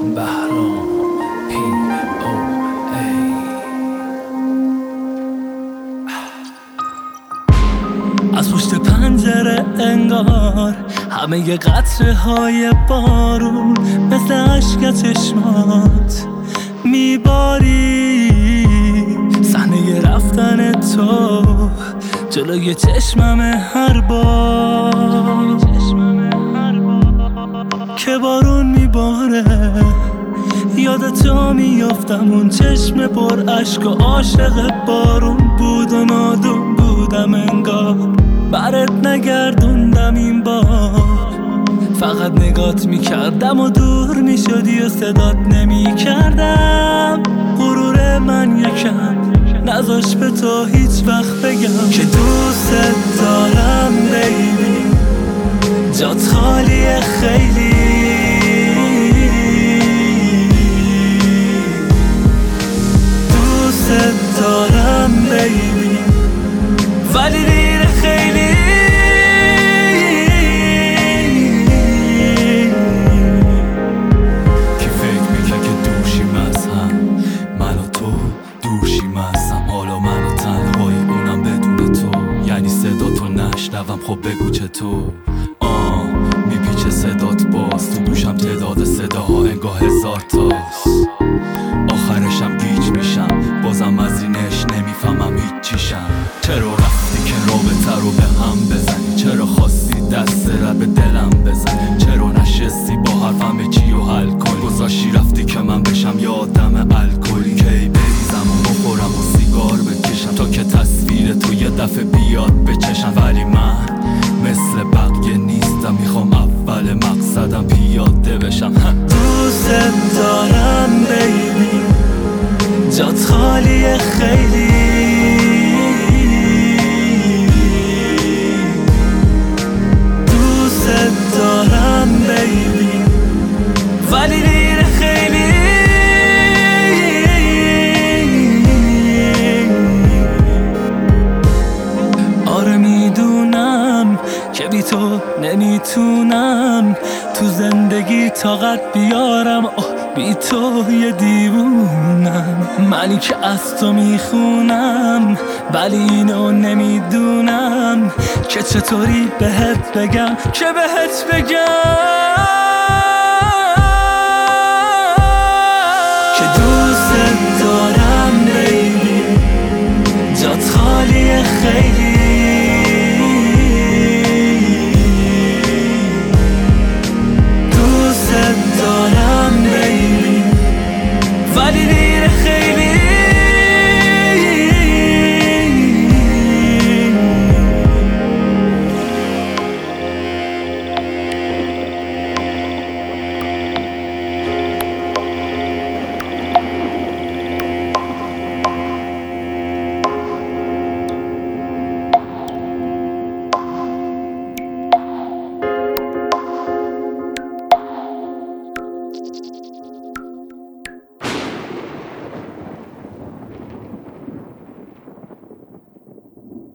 بهرام POA. از پشت پنجره انگار همه ی قطره های بارون مثل عشق چشمات میباری. صحنه رفتن تو جلوی چشمم هر بار که بارون میباره یادتو میافتم. اون چشم پر عشق و عاشق بارون بود و نادون بودم انگار برات نگردوندم این بار. فقط نگات میکردم و دور میشدی و صدات نمیکردم. غرور من یکم نذاش به تو هیچ وقت بگم که دوست دارم بیبی، جات خالیه خیلی. دوست دارم بیبی ولی دیر خیلی. کی فکر میکرد که دوشیم از هم، من و تو دوشیم از هم. حالا من و تنهایی اونم بدون تو، یعنی صدا تو نشنوم. خب بگو چطور میپیچه صدات باز تو گوشم، تعداد صداها انگاه 1000 تاست. آخرشم گیج میشم بازم از اینش نمیفهمم هیچ چیشم. چرا رفتی که رابطه رو به هم بزنی؟ چرا خواستی دست رو به دلم بزنی؟ چرا نشستی با حرفم به چی و حل کنی؟ گذاشتی رفتی که من بشم یه آدم الکلی. کی بریزم و بخورم و سیگار بکشم تا که تصویر تو یه دفعه بیاد به چشم. ولی من مثل بقیه نیستم، میخوام اول مقصدم پیاده بشم. دوست دارم بیبی، جات خالیه خیلی. دوست دارم بیبی ولی دیر خیلی. آره میدونم که بی تو نمیتونم تو زندگی طاقت بیارم. بی تو یه دیوونم، منی که از تو میخونم ولی اینو نمیدونم که چطوری بهت بگم، که بهت بگم.